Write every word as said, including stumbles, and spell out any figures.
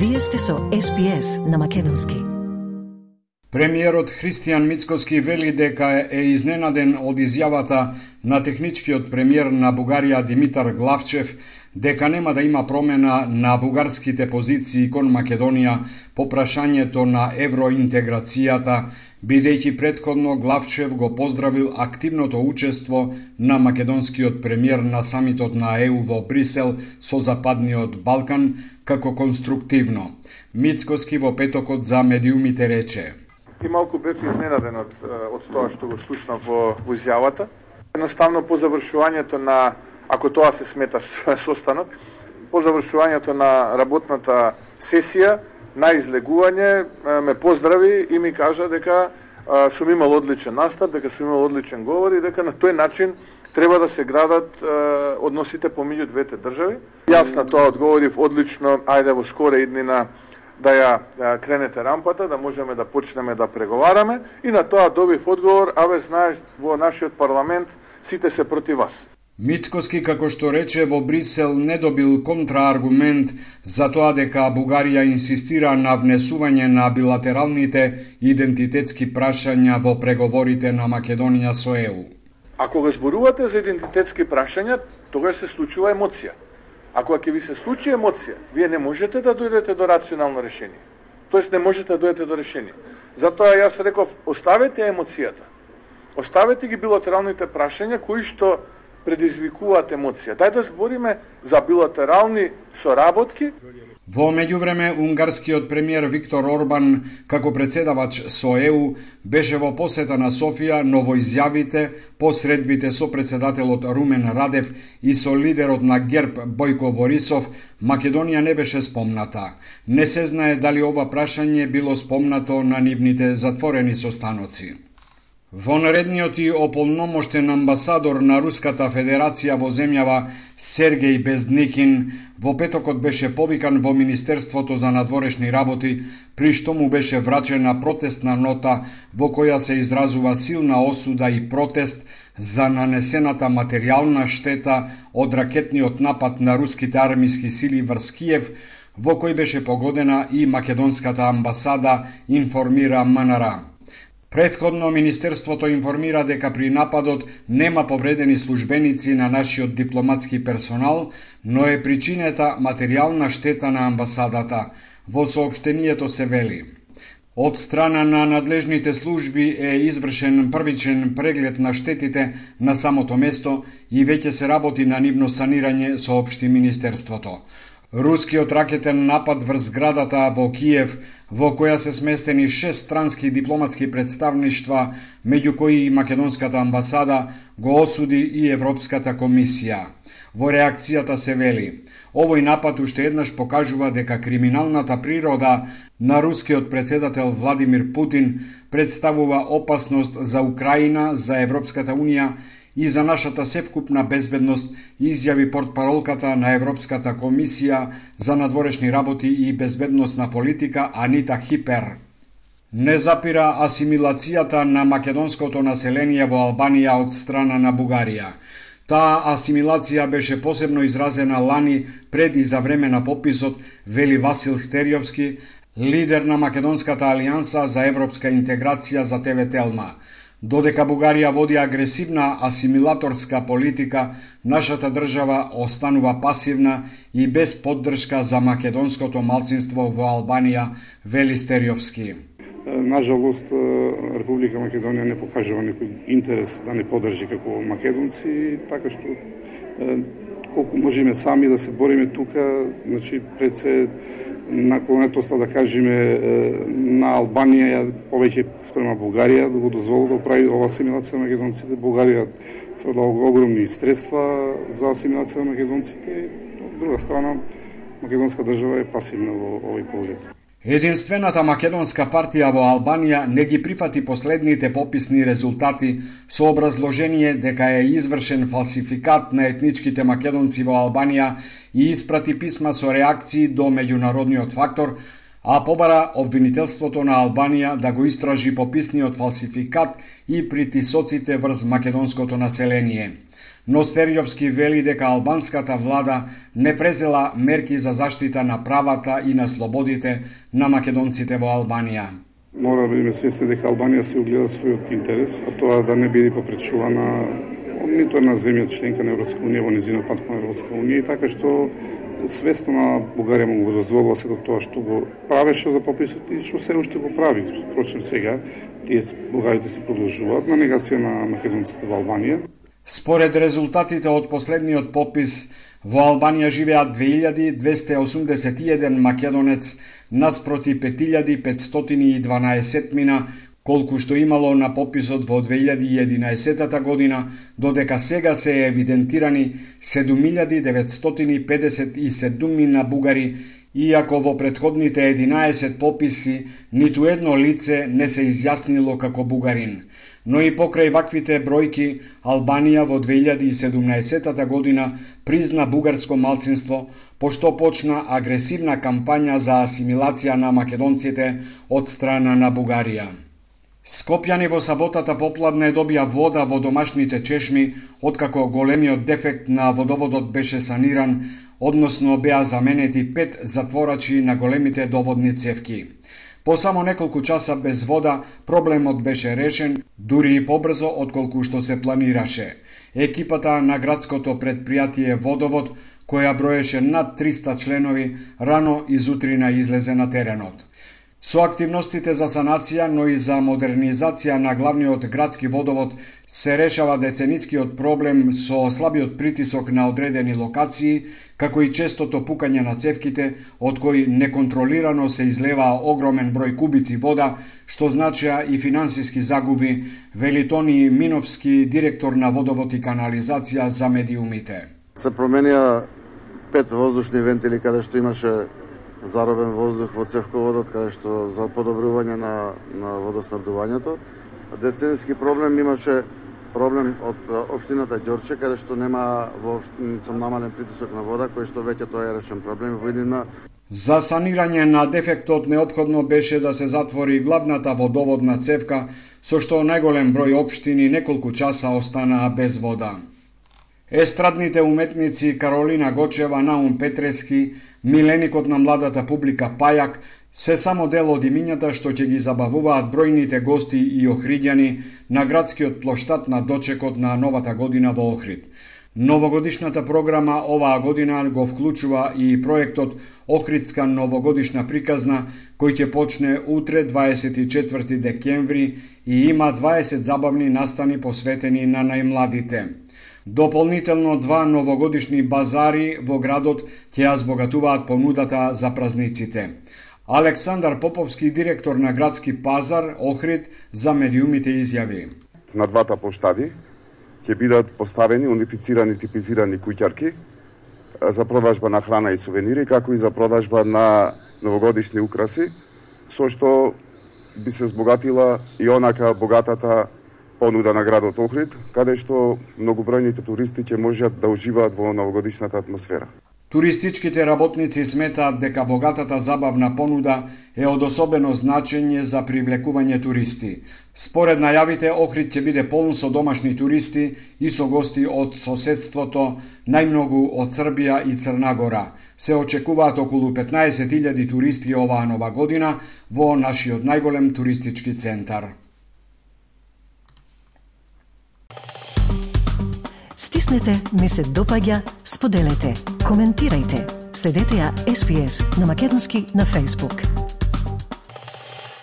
Вие сте со Ес Би Ес на македонски. Премиерот Христијан Мицкоски вели дека е изненаден од изјавата на техничкиот премиер на Бугарија Димитар Главчев дека нема да има промена на бугарските позиции кон Македонија по прашањето на евроинтеграцијата, бидејќи претходно Главчев го поздравил активното учество на македонскиот премиер на самитот на Е У во Брисел со Западниот Балкан како конструктивно. Мицкоски во петокот за медиумите рече: И малку бев изненаден од, од тоа што го слушнав во, во изјавата. Едноставно по завршувањето на, ако тоа се смета состанок, по завршувањето на работната сесија, на излегување ме поздрави и ми кажа дека а, сум имал одличен настап, дека сум имал одличен говор и дека на тој начин треба да се градат а, односите помеѓу двете држави. Јас на тоа одговорив одлично, ајде во скоре иднина да ја, ја кренете рампата, да можеме да почнеме да преговараме, и на тоа добив одговор: абе, знаеш, во нашиот парламент сите се против вас. Мицкоски, како што рече, во Брисел не добил контрааргумент за тоа дека Бугарија инсистира на внесување на билатералните идентитетски прашања во преговорите на Македонија со Е У. Ако го зборувате за идентитетски прашања, тогаш се случува емоција. Ако ќе ви се случи емоција, вие не можете да дојдете до рационално решение. Тоест не можете да дојдете до решение. Затоа јас реков, оставете емоцијата. Оставете ги билатералните прашања кои што предизвикуваат емоција. Дај да збориме за билатерални соработки. Во меѓувреме, унгарскиот премиер Виктор Орбан, како председавач со Е У, беше во посета на Софија, но во изјавите, по средбите со председателот Румен Радев и со лидерот на ГЕРБ Бојко Борисов, Македонија не беше спомната. Не се знае дали ова прашање било спомнато на нивните затворени состаноци. Во наредниот и ополномоштен амбасадор на Руската Федерација во земјава Сергеј Безникин во петокот беше повикан во Министерството за надворешни работи, при што му беше врачена протестна нота во која се изразува силна осуда и протест за нанесената материјална штета од ракетниот напад на руските армиски сили врз Киев, во кој беше погодена и македонската амбасада, информира Ем Ен Ар. Претходно Министерството информира дека при нападот нема повредени службеници на нашиот дипломатски персонал, но е причинета материјална штета на амбасадата. Во соопштението се вели: од страна на надлежните служби е извршен првичен преглед на штетите на самото место и веќе се работи на нивно санирање, соопшти Министерството. Рускиот ракетен напад врз зградата во Киев, во која се сместени шест странски дипломатски представништва, меѓу кои и македонската амбасада, го осуди и Европската комисија. Во реакцијата се вели: овој напад уште еднаш покажува дека криминалната природа на рускиот председател Владимир Путин представува опасност за Украина, за Европската унија и за нашата севкупна безбедност, изјави портпаролката на Европската комисија за надворешни работи и безбедносна политика Анита Хипер. Не запира асимилацијата на македонското население во Албанија од страна на Бугарија. Таа асимилација беше посебно изразена лани пред и за време на пописот, вели Васил Стериовски, лидер на Македонската алијанса за европска интеграција за Те Ве Телма. Додека Бугарија води агресивна асимилаторска политика, нашата држава останува пасивна и без поддршка за македонското малцинство во Албанија, вели Стериовски. Нажалост, Република Македонија не покажува некој интерес да не поддржи како македонци, така што колку можеме сами да се бориме тука, значи пред се наклонетоста, да кажеме, на Албанија повеќе спрема Бугарија да го дозволи да прави ова асимилација на македонците. Бугарија фрла огромни средства за асимилација на македонците. Од друга страна, македонска држава е пасивна во овој поглед. Единствената македонска партија во Албанија не ги прифати последните пописни резултати со образложение дека е извршен фалсификат на етничките македонци во Албанија и испрати писма со реакции до меѓународниот фактор, а побара обвинителството на Албанија да го истражи пописниот фалсификат и притисоците врз македонското население. но Стерјовски вели дека албанската влада не презела мерки за заштита на правата и на слободите на македонците во Албанија. Мора да бидеме свесни дека Албанија се огледа својот интерес, а тоа да не биде попречувана ниту една земја членка на Европска унија во низинот пат кон Европска унија, и така што свесно на Бугарија му го дозволува сето тоа што го правеше за пописот и што се уште го прави. Впрочем сега тие бугарите се продолжуваат на негација на македонците во Албанија. Според резултатите од последниот попис, во Албанија живеат две илјади двесте осумдесет и еден македонец наспроти пет илјади петстотини и дванаесет мина, колку што имало на пописот во две илјади и единаесета година, додека сега се евидентирани седум илјади деветстотини педесет и седум мина бугари, иако во претходните единаесет пописи ниту едно лице не се изјаснило како бугарин. Но и покрај ваквите бројки, Албанија во две илјади и седумнаесета година призна бугарско малцинство, пошто почна агресивна кампања за асимилација на македонците од страна на Бугарија. Скопјани во саботата попладне добија вода во домашните чешми, откако големиот дефект на водоводот беше саниран, односно беа заменети пет затворачи на големите доводни цевки. По само неколку часа без вода проблемот беше решен, дури и побрзо отколку што се планираше. Екипата на градското предпријатие Водовод, која броеше над триста членови, рано изутрина излезе на теренот. Со активностите за санација, но и за модернизација на главниот градски водовод се решава деценискиот проблем со слабиот притисок на одредени локации, како и честото пукање на цевките, од кои неконтролирано се излеваа огромен број кубици вода, што значеа и финансиски загуби, вели Тони Миновски, директор на водовод и канализација за медиумите. Се променија пет воздушни вентили каде што имаше заробен воздух во цевководот, каде што за подобрување на, на водоснабдувањето. Деценски проблем имаше проблем од општината Ѓорче, каде што нема воопшто сам намален притисок на вода, кој што веќе тоа е решен проблем во иднина. За санирање на дефектот неопходно беше да се затвори главната водоводна цевка, со што најголем број општини неколку часа останаа без вода. Естрадните уметници Каролина Гочева, Наум Петрески, миленикот на младата публика Пајак се само дел од имињата што ќе ги забавуваат бројните гости и охриѓани на градскиот плоштад на дочекот на новата година во Охрид. Новогодишната програма оваа година го вклучува и проектот Охридска новогодишна приказна, кој ќе почне утре дваесет и четврти декември и има дваесет забавни настани посветени на најмладите. Дополнително два новогодишни базари во градот ќе ја збогатуваат понудата за празниците. Александар Поповски, директор на градски пазар Охрид, за медиумите изјави. На двата плоштади ќе бидат поставени унифицирани типизирани куќарки за продажба на храна и сувенири, како и за продажба на новогодишни украси, со што би се збогатила и онака богатата понуда на градот Охрид, каде што многобројните туристи ќе можат да уживаат во новогодишната атмосфера. Туристичките работници сметаат дека богатата забавна понуда е од особено значење за привлекување туристи. Според најавите, Охрид ќе биде полн со домашни туристи и со гости од соседството, најмногу од Србија и Црна Гора. Се очекуваат околу петнаесет илјади туристи оваа нова година во нашиот најголем туристички центар. Стиснете, ми се допаѓа, споделете, коментирајте. Следете ја Ес Би Ес на македонски на Facebook.